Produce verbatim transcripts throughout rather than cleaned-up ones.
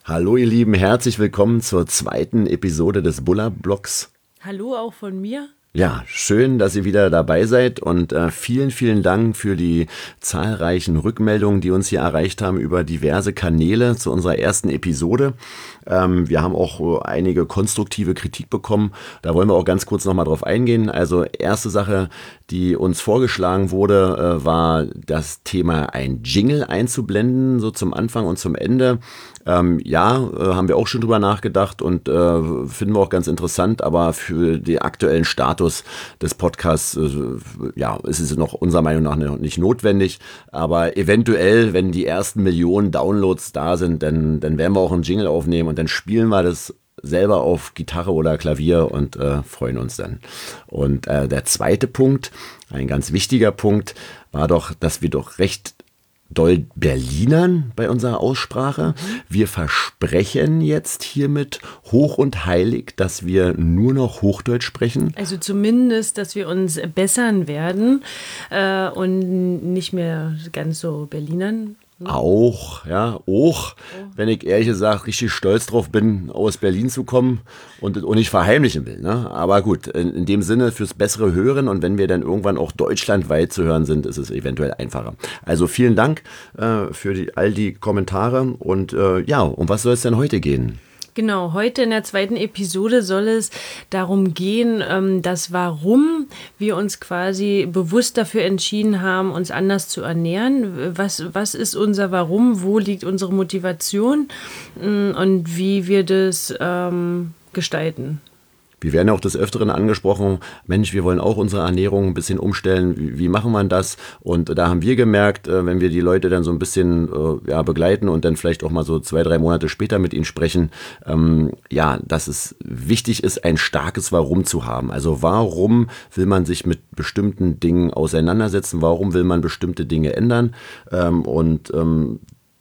Hallo ihr Lieben, herzlich willkommen zur zweiten Episode des Bulla-Blogs. Hallo auch von mir. Ja, schön, dass ihr wieder dabei seid und äh, vielen, vielen Dank für die zahlreichen Rückmeldungen, die uns hier erreicht haben über diverse Kanäle zu unserer ersten Episode. Ähm, wir haben auch äh, einige konstruktive Kritik bekommen. Da wollen wir auch ganz kurz nochmal drauf eingehen. Also erste Sache, die uns vorgeschlagen wurde, äh, war das Thema ein Jingle einzublenden, so zum Anfang und zum Ende. Ähm, ja, äh, haben wir auch schon drüber nachgedacht und äh, finden wir auch ganz interessant, aber für den aktuellen Status des Podcasts, äh, ja, ist es noch unserer Meinung nach nicht notwendig, aber eventuell, wenn die ersten Millionen Downloads da sind, dann, dann werden wir auch einen Jingle aufnehmen und dann spielen wir das selber auf Gitarre oder Klavier und äh, freuen uns dann. Und äh, der zweite Punkt, ein ganz wichtiger Punkt, war doch, dass wir doch recht doll Berlinern bei unserer Aussprache. Wir versprechen jetzt hiermit hoch und heilig, dass wir nur noch Hochdeutsch sprechen. Also zumindest, dass wir uns bessern werden äh, und nicht mehr ganz so Berlinern. Auch, ja, auch, wenn ich ehrlich gesagt richtig stolz drauf bin, aus Berlin zu kommen und, und nicht verheimlichen will. Ne? Aber gut, in, in dem Sinne fürs bessere Hören und wenn wir dann irgendwann auch deutschlandweit zu hören sind, ist es eventuell einfacher. Also vielen Dank äh, für die, all die Kommentare und äh, ja, um was soll es denn heute gehen? Genau, heute in der zweiten Episode soll es darum gehen, dass warum wir uns quasi bewusst dafür entschieden haben, uns anders zu ernähren. Was, was ist unser Warum? Wo liegt unsere Motivation? Und wie wir das ähm, gestalten. Wir werden auch des Öfteren angesprochen, Mensch, wir wollen auch unsere Ernährung ein bisschen umstellen, wie, wie machen wir das? Und da haben wir gemerkt, wenn wir die Leute dann so ein bisschen äh, ja, begleiten und dann vielleicht auch mal so zwei, drei Monate später mit ihnen sprechen, ähm, ja, dass es wichtig ist, ein starkes Warum zu haben. Also warum will man sich mit bestimmten Dingen auseinandersetzen? Warum will man bestimmte Dinge ändern? Ähm, und ähm,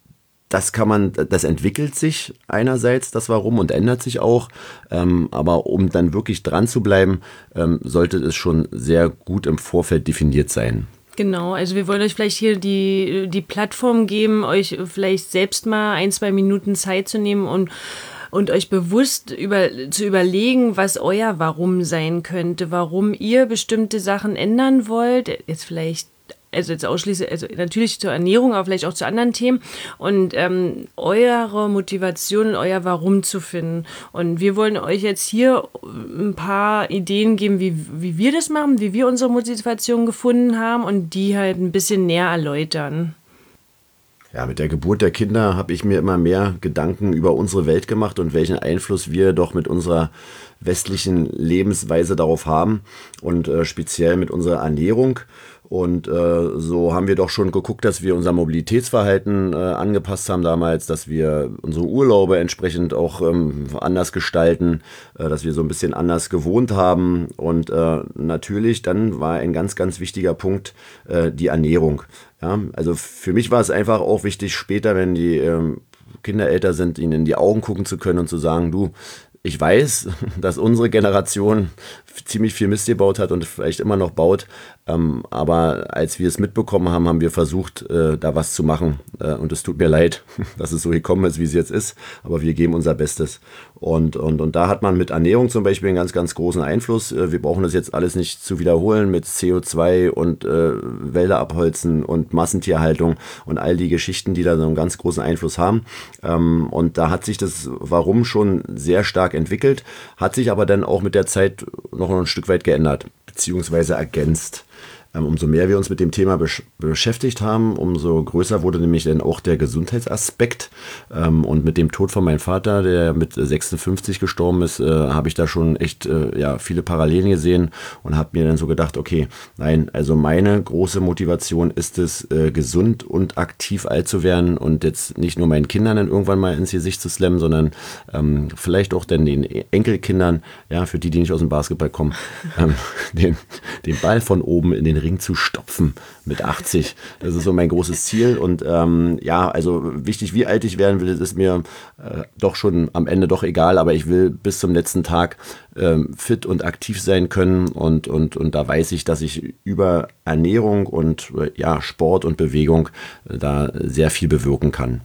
Das kann man, das entwickelt sich einerseits, das Warum, und ändert sich auch. Ähm, aber um dann wirklich dran zu bleiben, ähm, sollte es schon sehr gut im Vorfeld definiert sein. Genau, also wir wollen euch vielleicht hier die, die Plattform geben, euch vielleicht selbst mal ein, zwei Minuten Zeit zu nehmen und und euch bewusst über, zu überlegen, was euer Warum sein könnte, warum ihr bestimmte Sachen ändern wollt. Jetzt vielleicht Also jetzt ausschließlich, also natürlich zur Ernährung, aber vielleicht auch zu anderen Themen und ähm, eure Motivation und euer Warum zu finden. Und wir wollen euch jetzt hier ein paar Ideen geben, wie, wie wir das machen, wie wir unsere Motivation gefunden haben und die halt ein bisschen näher erläutern. Ja, mit der Geburt der Kinder habe ich mir immer mehr Gedanken über unsere Welt gemacht und welchen Einfluss wir doch mit unserer westlichen Lebensweise darauf haben und äh, speziell mit unserer Ernährung. Und äh, so haben wir doch schon geguckt, dass wir unser Mobilitätsverhalten äh, angepasst haben damals, dass wir unsere Urlaube entsprechend auch ähm, anders gestalten, äh, dass wir so ein bisschen anders gewohnt haben. Und äh, natürlich dann war ein ganz, ganz wichtiger Punkt äh, die Ernährung. Ja, also für mich war es einfach auch wichtig, später, wenn die ähm, Kinder älter sind, ihnen in die Augen gucken zu können und zu sagen, du, ich weiß, dass unsere Generation ziemlich viel Mist gebaut hat und vielleicht immer noch baut, ähm, aber als wir es mitbekommen haben, haben wir versucht, äh, da was zu machen äh, und es tut mir leid, dass es so gekommen ist, wie es jetzt ist, aber wir geben unser Bestes und, und, und da hat man mit Ernährung zum Beispiel einen ganz, ganz großen Einfluss. Äh, wir brauchen das jetzt alles nicht zu wiederholen mit C O zwei und äh, Wälder abholzen und Massentierhaltung und all die Geschichten, die da so einen ganz großen Einfluss haben, ähm, und da hat sich das Warum schon sehr stark entwickelt, hat sich aber dann auch mit der Zeit noch ein Stück weit geändert, beziehungsweise ergänzt. Ähm, umso mehr wir uns mit dem Thema besch- beschäftigt haben, umso größer wurde nämlich dann auch der Gesundheitsaspekt. Ähm, und mit dem Tod von meinem Vater, der mit sechsundfünfzig gestorben ist, äh, habe ich da schon echt äh, ja, viele Parallelen gesehen und habe mir dann so gedacht, okay, nein, also meine große Motivation ist es, äh, gesund und aktiv alt zu werden und jetzt nicht nur meinen Kindern dann irgendwann mal ins Gesicht zu slammen, sondern ähm, vielleicht auch dann den Enkelkindern, ja, für die, die nicht aus dem Basketball kommen, ähm, den, den Ball von oben in den Ring zu stopfen mit achtzig. Das ist so mein großes Ziel. Und ähm, ja, also wichtig, wie alt ich werden will, das ist mir äh, doch schon am Ende doch egal, aber ich will bis zum letzten Tag ähm, fit und aktiv sein können und, und, und da weiß ich, dass ich über Ernährung und äh, ja, Sport und Bewegung äh, da sehr viel bewirken kann.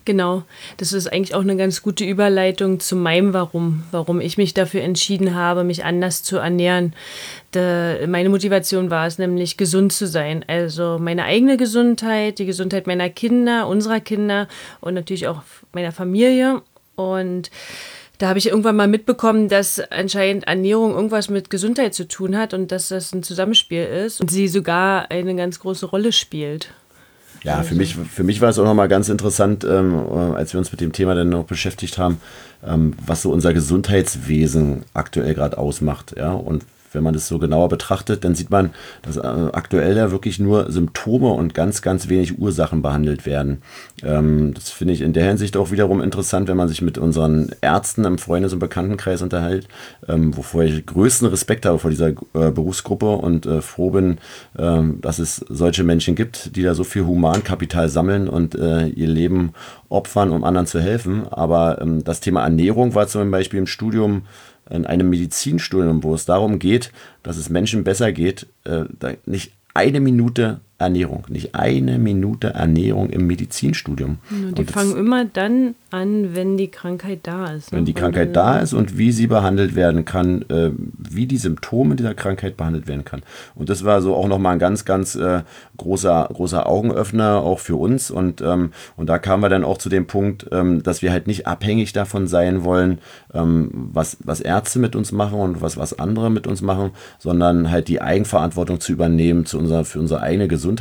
Genau, das ist eigentlich auch eine ganz gute Überleitung zu meinem Warum, warum ich mich dafür entschieden habe, mich anders zu ernähren. Da, meine Motivation war es nämlich, gesund zu sein. Also meine eigene Gesundheit, die Gesundheit meiner Kinder, unserer Kinder und natürlich auch meiner Familie. Und da habe ich irgendwann mal mitbekommen, dass anscheinend Ernährung irgendwas mit Gesundheit zu tun hat und dass das ein Zusammenspiel ist und sie sogar eine ganz große Rolle spielt. Ja, für mich, für mich war es auch nochmal ganz interessant, ähm, als wir uns mit dem Thema dann noch beschäftigt haben, ähm, was so unser Gesundheitswesen aktuell gerade ausmacht. Ja? Und wenn man das so genauer betrachtet, dann sieht man, dass äh, aktuell ja wirklich nur Symptome und ganz, ganz wenig Ursachen behandelt werden. Ähm, das finde ich in der Hinsicht auch wiederum interessant, wenn man sich mit unseren Ärzten im Freundes- und Bekanntenkreis unterhält, ähm, wovor ich größten Respekt habe vor dieser äh, Berufsgruppe und äh, froh bin, äh, dass es solche Menschen gibt, die da so viel Humankapital sammeln und äh, ihr Leben opfern, um anderen zu helfen. Aber ähm, das Thema Ernährung war zum Beispiel im Studium, in einem Medizinstudium, wo es darum geht, dass es Menschen besser geht, äh, da nicht eine Minute Ernährung, nicht eine Minute Ernährung im Medizinstudium. Ja, die fangen immer dann an, wenn die Krankheit da ist. Ne? Wenn die Krankheit da ist und wie sie behandelt werden kann, äh, wie die Symptome dieser Krankheit behandelt werden kann. Und das war so auch nochmal ein ganz, ganz äh, großer, großer Augenöffner auch für uns. Und, ähm, und da kamen wir dann auch zu dem Punkt, ähm, dass wir halt nicht abhängig davon sein wollen, ähm, was, was Ärzte mit uns machen und was, was andere mit uns machen, sondern halt die Eigenverantwortung zu übernehmen zu unserer, für unsere eigene Gesundheit.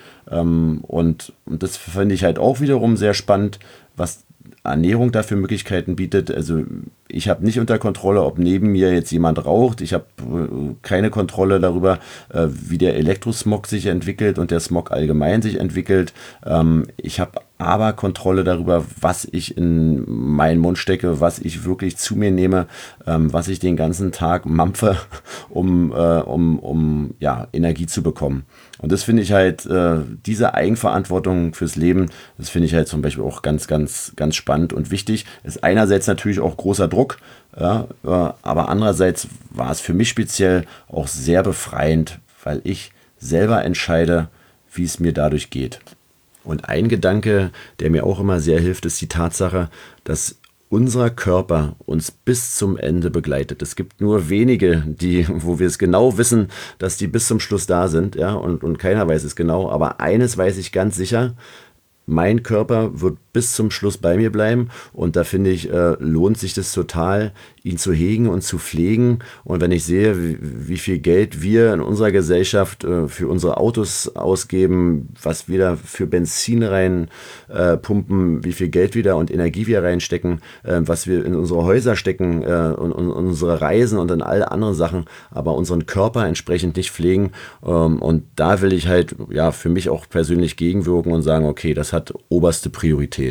Ähm, und, und das finde ich halt auch wiederum sehr spannend, was Ernährung dafür Möglichkeiten bietet. Also ich habe nicht unter Kontrolle, ob neben mir jetzt jemand raucht. Ich habe äh, keine Kontrolle darüber, äh, wie der Elektrosmog sich entwickelt und der Smog allgemein sich entwickelt. Ähm, ich habe aber Kontrolle darüber, was ich in meinen Mund stecke, was ich wirklich zu mir nehme, ähm, was ich den ganzen Tag mampfe, um, äh, um, um ja, Energie zu bekommen. Und das finde ich halt, äh, diese Eigenverantwortung fürs Leben, das finde ich halt zum Beispiel auch ganz, ganz, ganz spannend und wichtig. Ist einerseits natürlich auch großer Druck, ja, äh, aber andererseits war es für mich speziell auch sehr befreiend, weil ich selber entscheide, wie es mir dadurch geht. Und ein Gedanke, der mir auch immer sehr hilft, ist die Tatsache, dass unser Körper uns bis zum Ende begleitet. Es gibt nur wenige, die, wo wir es genau wissen, dass die bis zum Schluss da sind, ja, und, und keiner weiß es genau. Aber eines weiß ich ganz sicher: Mein Körper wird bis zum Schluss bei mir bleiben und da finde ich, äh, lohnt sich das total, ihn zu hegen und zu pflegen. Und wenn ich sehe, wie, wie viel Geld wir in unserer Gesellschaft äh, für unsere Autos ausgeben, was wir da für Benzin rein äh, pumpen, wie viel Geld wir da und Energie wir reinstecken, äh, was wir in unsere Häuser stecken äh, und, und unsere Reisen und in alle anderen Sachen, aber unseren Körper entsprechend nicht pflegen. Ähm, und da will ich halt ja für mich auch persönlich gegenwirken und sagen, okay, das hat oberste Priorität.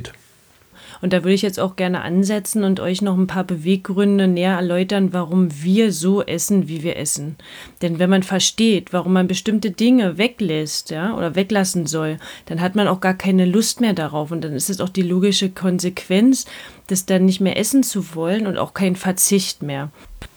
Und da würde ich jetzt auch gerne ansetzen und euch noch ein paar Beweggründe näher erläutern, warum wir so essen, wie wir essen. Denn wenn man versteht, warum man bestimmte Dinge weglässt, ja, oder weglassen soll, dann hat man auch gar keine Lust mehr darauf. Und dann ist es auch die logische Konsequenz, das dann nicht mehr essen zu wollen und auch kein Verzicht mehr.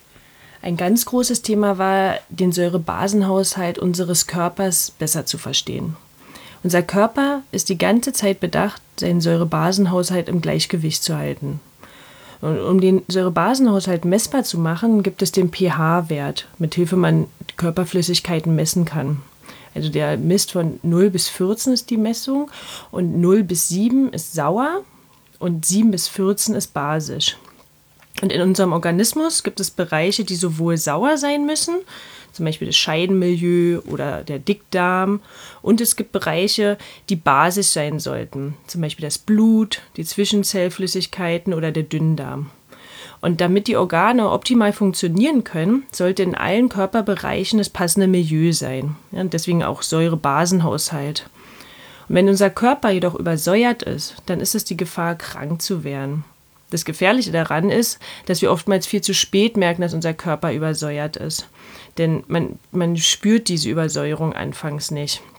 Ein ganz großes Thema war, den Säurebasenhaushalt unseres Körpers besser zu verstehen. Unser Körper ist die ganze Zeit bedacht, seinen Säurebasenhaushalt im Gleichgewicht zu halten. Und um den Säurebasenhaushalt messbar zu machen, gibt es den pH-Wert, mit Hilfe man Körperflüssigkeiten messen kann. Also der misst von null bis vierzehn ist die Messung und null bis sieben ist sauer und sieben bis vierzehn ist basisch. Und in unserem Organismus gibt es Bereiche, die sowohl sauer sein müssen, zum Beispiel das Scheidenmilieu oder der Dickdarm. Und es gibt Bereiche, die basisch sein sollten, zum Beispiel das Blut, die Zwischenzellflüssigkeiten oder der Dünndarm. Und damit die Organe optimal funktionieren können, sollte in allen Körperbereichen das passende Milieu sein. Ja, und deswegen auch Säurebasenhaushalt. Und wenn unser Körper jedoch übersäuert ist, dann ist es die Gefahr, krank zu werden. Das Gefährliche daran ist, dass wir oftmals viel zu spät merken, dass unser Körper übersäuert ist. Denn man, man spürt diese Übersäuerung anfangs nicht.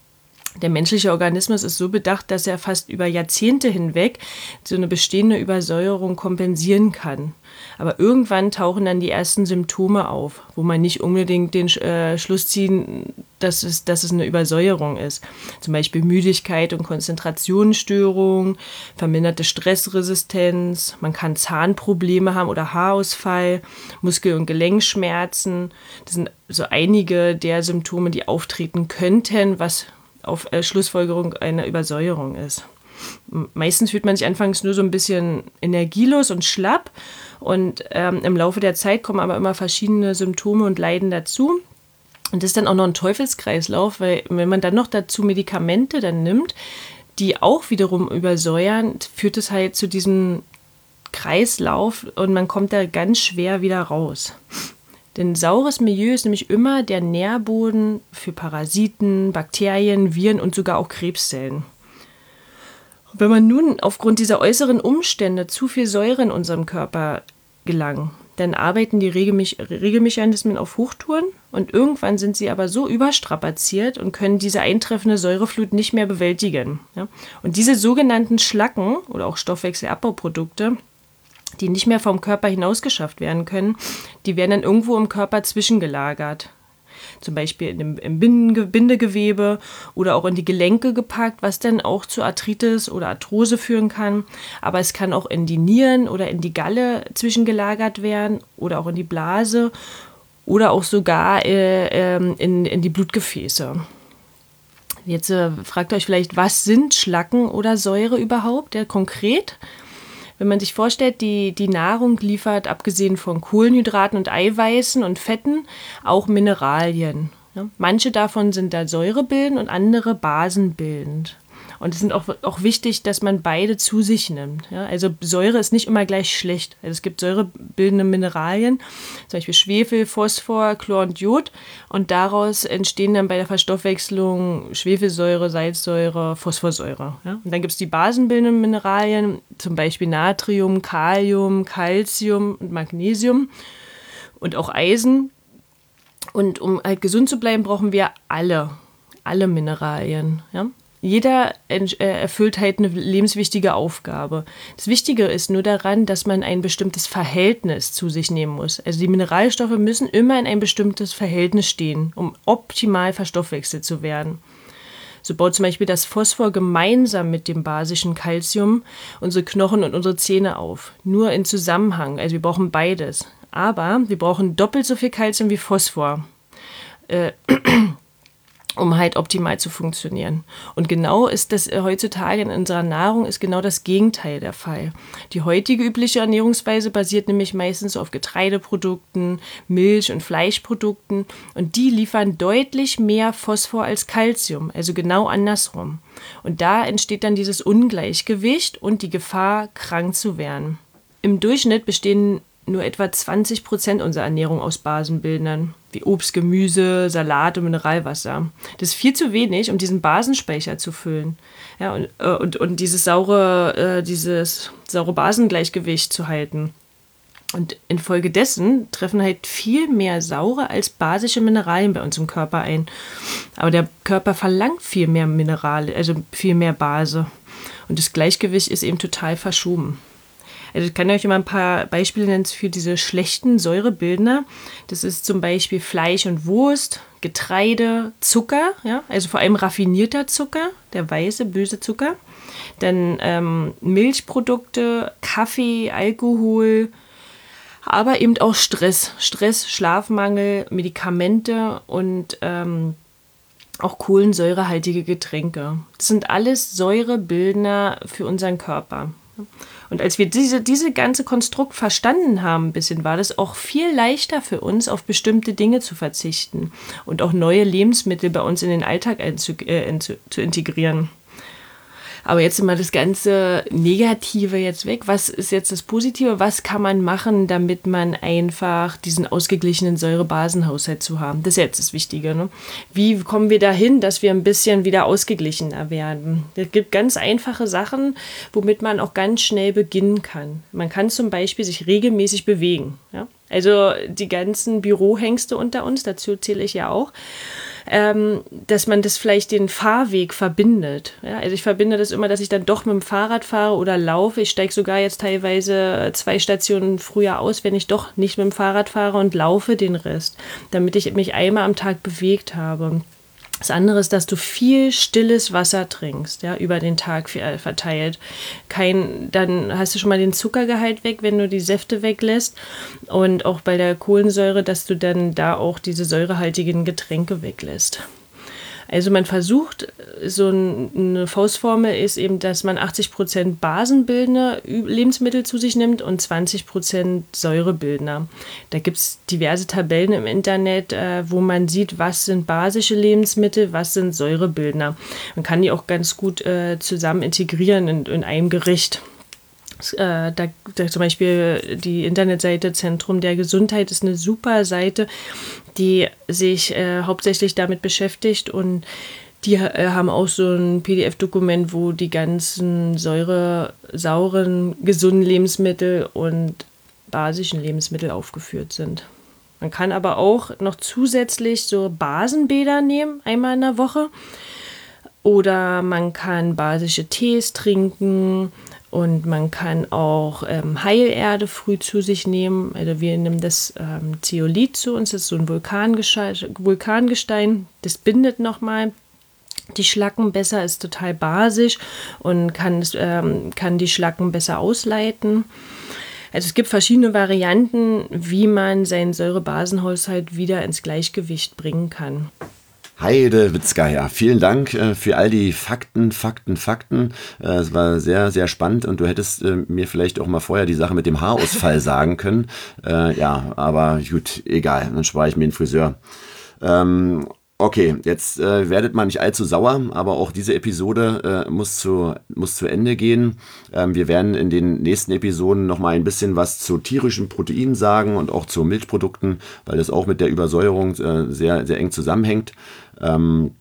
Der menschliche Organismus ist so bedacht, dass er fast über Jahrzehnte hinweg so eine bestehende Übersäuerung kompensieren kann. Aber irgendwann tauchen dann die ersten Symptome auf, wo man nicht unbedingt den äh, Schluss ziehen, dass es, dass es eine Übersäuerung ist. Zum Beispiel Müdigkeit und Konzentrationsstörungen, verminderte Stressresistenz, man kann Zahnprobleme haben oder Haarausfall, Muskel- und Gelenkschmerzen. Das sind so einige der Symptome, die auftreten könnten, was auf äh, Schlussfolgerung einer Übersäuerung ist. Meistens fühlt man sich anfangs nur so ein bisschen energielos und schlapp und ähm, im Laufe der Zeit kommen aber immer verschiedene Symptome und Leiden dazu. Und das ist dann auch noch ein Teufelskreislauf, weil wenn man dann noch dazu Medikamente dann nimmt, die auch wiederum übersäuern, führt es halt zu diesem Kreislauf und man kommt da ganz schwer wieder raus. Denn saures Milieu ist nämlich immer der Nährboden für Parasiten, Bakterien, Viren und sogar auch Krebszellen. Wenn man nun aufgrund dieser äußeren Umstände zu viel Säure in unserem Körper gelangt, dann arbeiten die Regelmech- Regelmechanismen auf Hochtouren und irgendwann sind sie aber so überstrapaziert und können diese eintreffende Säureflut nicht mehr bewältigen. Ja? Und diese sogenannten Schlacken oder auch Stoffwechselabbauprodukte, die nicht mehr vom Körper hinausgeschafft werden können, die werden dann irgendwo im Körper zwischengelagert. Zum Beispiel in dem, im Binde- Bindegewebe oder auch in die Gelenke gepackt, was dann auch zu Arthritis oder Arthrose führen kann. Aber es kann auch in die Nieren oder in die Galle zwischengelagert werden oder auch in die Blase oder auch sogar äh, in, in die Blutgefäße. Jetzt äh, fragt euch vielleicht, was sind Schlacken oder Säure überhaupt, ja, konkret? Wenn man sich vorstellt, die, die Nahrung liefert, abgesehen von Kohlenhydraten und Eiweißen und Fetten, auch Mineralien. Ja? Manche davon sind da säurebildend und andere basenbildend. Und es ist auch, auch wichtig, dass man beide zu sich nimmt. Ja? Also Säure ist nicht immer gleich schlecht. Also es gibt säurebildende Mineralien, zum Beispiel Schwefel, Phosphor, Chlor und Jod. Und daraus entstehen dann bei der Verstoffwechslung Schwefelsäure, Salzsäure, Phosphorsäure. Ja? Und dann gibt es die basenbildenden Mineralien, zum Beispiel Natrium, Kalium, Calcium und Magnesium und auch Eisen. Und um halt gesund zu bleiben, brauchen wir alle, alle Mineralien. Ja? Jeder erfüllt halt eine lebenswichtige Aufgabe. Das Wichtige ist nur daran, dass man ein bestimmtes Verhältnis zu sich nehmen muss. Also die Mineralstoffe müssen immer in ein bestimmtes Verhältnis stehen, um optimal verstoffwechselt zu werden. So baut zum Beispiel das Phosphor gemeinsam mit dem basischen Calcium unsere Knochen und unsere Zähne auf. Nur in Zusammenhang, also wir brauchen beides. Aber wir brauchen doppelt so viel Calcium wie Phosphor. Äh, um halt optimal zu funktionieren. Und genau ist das heutzutage in unserer Nahrung ist genau das Gegenteil der Fall. Die heutige übliche Ernährungsweise basiert nämlich meistens auf Getreideprodukten, Milch- und Fleischprodukten und die liefern deutlich mehr Phosphor als Calcium, also genau andersrum. Und da entsteht dann dieses Ungleichgewicht und die Gefahr, krank zu werden. Im Durchschnitt bestehen nur etwa zwanzig Prozent unserer Ernährung aus Basenbildern, wie Obst, Gemüse, Salat und Mineralwasser. Das ist viel zu wenig, um diesen Basenspeicher zu füllen. Ja, und, und, und dieses saure, äh, dieses saure Basengleichgewicht zu halten. Und infolgedessen treffen halt viel mehr saure als basische Mineralien bei uns im Körper ein. Aber der Körper verlangt viel mehr Minerale, also viel mehr Base. Und das Gleichgewicht ist eben total verschoben. Also ich kann euch immer ein paar Beispiele nennen für diese schlechten Säurebildner. Das ist zum Beispiel Fleisch und Wurst, Getreide, Zucker, ja, also vor allem raffinierter Zucker, der weiße, böse Zucker. Dann ähm, Milchprodukte, Kaffee, Alkohol, aber eben auch Stress. Stress, Schlafmangel, Medikamente und ähm, auch kohlensäurehaltige Getränke. Das sind alles Säurebildner für unseren Körper. Und als wir diese, diese ganze Konstrukt verstanden haben, ein bisschen, war das auch viel leichter für uns, auf bestimmte Dinge zu verzichten und auch neue Lebensmittel bei uns in den Alltag einzu, äh, in, zu, zu integrieren. Aber jetzt mal das ganze Negative jetzt weg. Was ist jetzt das Positive? Was kann man machen, damit man einfach diesen ausgeglichenen Säurebasenhaushalt zu haben? Das ist jetzt das Wichtige. Ne? Wie kommen wir dahin, dass wir ein bisschen wieder ausgeglichener werden? Es gibt ganz einfache Sachen, womit man auch ganz schnell beginnen kann. Man kann zum Beispiel sich regelmäßig bewegen. Ja? Also die ganzen Bürohengste unter uns, dazu zähle ich ja auch, ähm, dass man das vielleicht den Fahrweg verbindet. Ja, also ich verbinde das immer, dass ich dann doch mit dem Fahrrad fahre oder laufe. Ich steige sogar jetzt teilweise zwei Stationen früher aus, wenn ich doch nicht mit dem Fahrrad fahre und laufe den Rest, damit ich mich einmal am Tag bewegt habe. Das andere ist, dass du viel stilles Wasser trinkst, ja, über den Tag verteilt. Kein, dann hast du schon mal den Zuckergehalt weg, wenn du die Säfte weglässt. Und auch bei der Kohlensäure, dass du dann da auch diese säurehaltigen Getränke weglässt. Also man versucht, so eine Faustformel ist eben, dass man achtzig Prozent basenbildende Lebensmittel zu sich nimmt und zwanzig Prozent säurebildender. Da gibt es diverse Tabellen im Internet, wo man sieht, was sind basische Lebensmittel, was sind säurebildender. Man kann die auch ganz gut zusammen integrieren in, in einem Gericht. Äh, da, da zum Beispiel die Internetseite Zentrum der Gesundheit ist eine super Seite, die sich äh, hauptsächlich damit beschäftigt, und die äh, haben auch so ein P D F-Dokument, wo die ganzen säure, sauren, gesunden Lebensmittel und basischen Lebensmittel aufgeführt sind. Man kann aber auch noch zusätzlich so Basenbäder nehmen, einmal in der Woche. Oder man kann basische Tees trinken. Und man kann auch ähm, Heilerde früh zu sich nehmen. Also wir nehmen das ähm, Zeolit zu uns, das ist so ein Vulkangestein. Vulkangestein. Das bindet nochmal die Schlacken besser, ist total basisch und kann, ähm, kann die Schlacken besser ausleiten. Also es gibt verschiedene Varianten, wie man seinen Säurebasenhaushalt wieder ins Gleichgewicht bringen kann. Heidewitzka, ja, vielen Dank äh, für all die Fakten, Fakten, Fakten. Äh, es war sehr, sehr spannend, und du hättest äh, mir vielleicht auch mal vorher die Sache mit dem Haarausfall sagen können. Äh, ja, aber gut, egal, dann spare ich mir den Friseur. Ähm, Okay, jetzt äh, werdet mal nicht allzu sauer, aber auch diese Episode äh, muss, zu, muss zu Ende gehen. Ähm, wir werden in den nächsten Episoden nochmal ein bisschen was zu tierischen Proteinen sagen und auch zu Milchprodukten, weil das auch mit der Übersäuerung äh, sehr, sehr eng zusammenhängt. Ähm,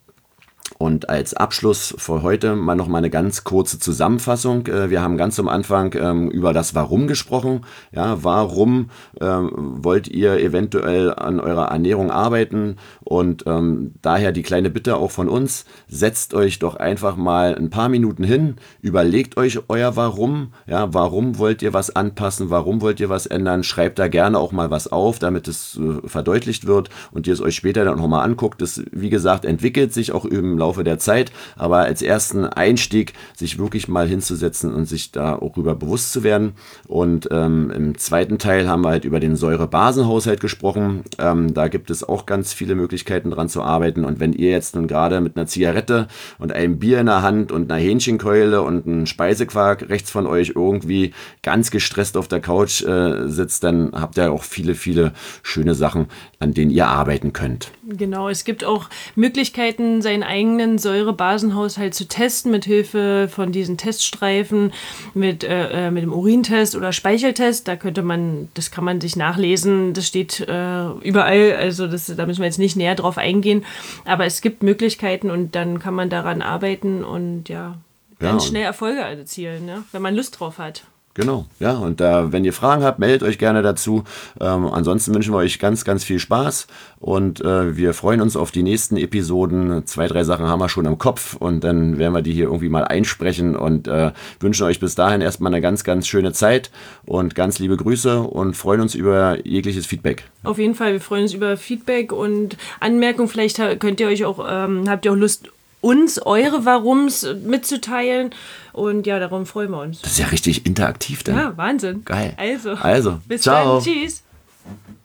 Und als Abschluss für heute mal noch mal eine ganz kurze Zusammenfassung. Wir haben ganz am Anfang ähm, über das Warum gesprochen. Ja, warum ähm, wollt ihr eventuell an eurer Ernährung arbeiten? Und ähm, daher die kleine Bitte auch von uns: Setzt euch doch einfach mal ein paar Minuten hin, überlegt euch euer Warum. Ja, warum wollt ihr was anpassen? Warum wollt ihr was ändern? Schreibt da gerne auch mal was auf, damit es äh, verdeutlicht wird und ihr es euch später dann noch mal anguckt. Das, wie gesagt, entwickelt sich auch im Laufe der Zeit, aber als ersten Einstieg sich wirklich mal hinzusetzen und sich darüber bewusst zu werden. Und ähm, im zweiten Teil haben wir halt über den Säurebasenhaushalt gesprochen. Ähm, da gibt es auch ganz viele Möglichkeiten dran zu arbeiten, und wenn ihr jetzt nun gerade mit einer Zigarette und einem Bier in der Hand und einer Hähnchenkeule und einem Speisequark rechts von euch irgendwie ganz gestresst auf der Couch äh, sitzt, dann habt ihr auch viele, viele schöne Sachen, an denen ihr arbeiten könnt. Genau, es gibt auch Möglichkeiten, seinen eigenen Säurebasenhaushalt zu testen, mit Hilfe von diesen Teststreifen, mit, äh, mit dem Urintest oder Speicheltest. Da könnte man, das kann man sich nachlesen, das steht äh, überall, also das, da müssen wir jetzt nicht näher drauf eingehen, aber es gibt Möglichkeiten, und dann kann man daran arbeiten und ja, ganz ja, schnell Erfolge erzielen, ne? Wenn man Lust drauf hat. Genau, ja, und äh, wenn ihr Fragen habt, meldet euch gerne dazu. Ähm, ansonsten wünschen wir euch ganz, ganz viel Spaß, und äh, wir freuen uns auf die nächsten Episoden. Zwei, drei Sachen haben wir schon im Kopf, und dann werden wir die hier irgendwie mal einsprechen, und äh, wünschen euch bis dahin erstmal eine ganz, ganz schöne Zeit und ganz liebe Grüße und freuen uns über jegliches Feedback. Auf jeden Fall, wir freuen uns über Feedback und Anmerkungen. Vielleicht könnt ihr euch auch, ähm, habt ihr auch Lust, uns eure Warums mitzuteilen, und ja, darum freuen wir uns. Das ist ja richtig interaktiv dann. Ja, Wahnsinn. Geil. Also, also bis ciao. dann. Tschüss.